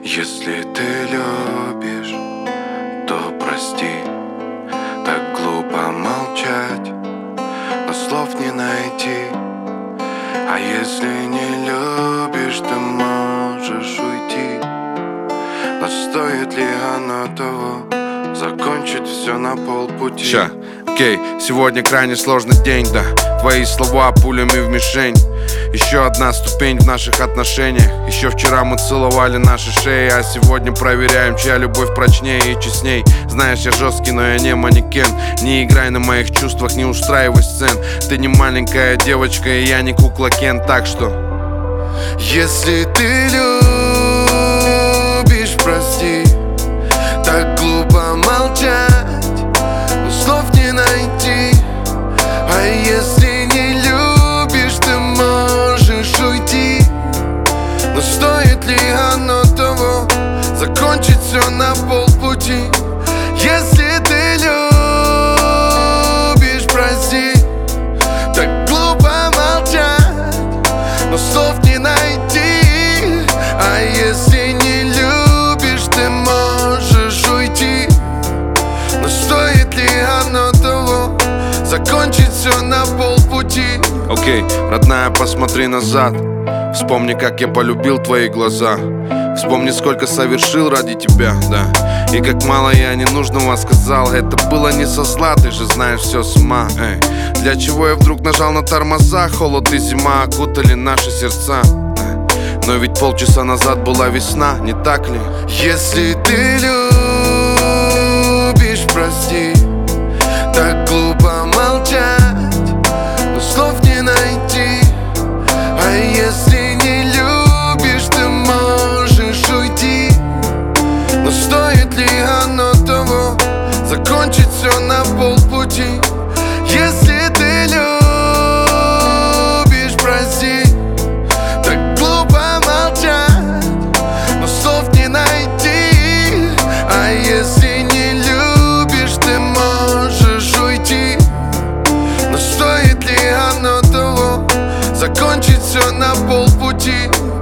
Если ты любишь, то прости. Так глупо молчать, но слов не найти. А если не любишь, ты можешь уйти. Но стоит ли оно того? Закончить все на полпути. Окей, сегодня крайне сложный день, да. Твои слова пулями в мишень. Еще одна ступень в наших отношениях. Еще вчера мы целовали наши шеи, а сегодня проверяем, чья любовь прочнее и честней. Знаешь, я жесткий, но я не манекен. Не играй на моих чувствах, не устраивай сцен. Ты не маленькая девочка, и я не кукла Кен. Так что, если ты любишь, прости. Так глупо молчать, но слов не найти. А если не любишь, ты можешь уйти. Но стоит ли оно того? Закончить все на полпути. Если ты любишь, прости. Так глупо молчать, но слов не найти. А если не любишь, ты можешь уйти. Но стоит ли оно того? Закончить все на полпути. окей, родная, посмотри назад. Вспомни, как я полюбил твои глаза. Вспомни, сколько совершил ради тебя, да. И как мало я ненужного сказал. Это было не со зла, ты же знаешь все с ума. Для чего я вдруг нажал на тормоза? Холод и зима окутали наши сердца. Но ведь полчаса назад была весна, не так ли? Если ты любишь, прости. Так глупо молчать, но слов не найти. А если не любишь, ты можешь уйти. Но стоит ли оно того? Закончить все на полпути. Если ты любишь, прости. Так глупо молчать, но слов не найти. А если не любишь, ты можешь уйти. Но стоит ли оно того? Закончить все на полпути.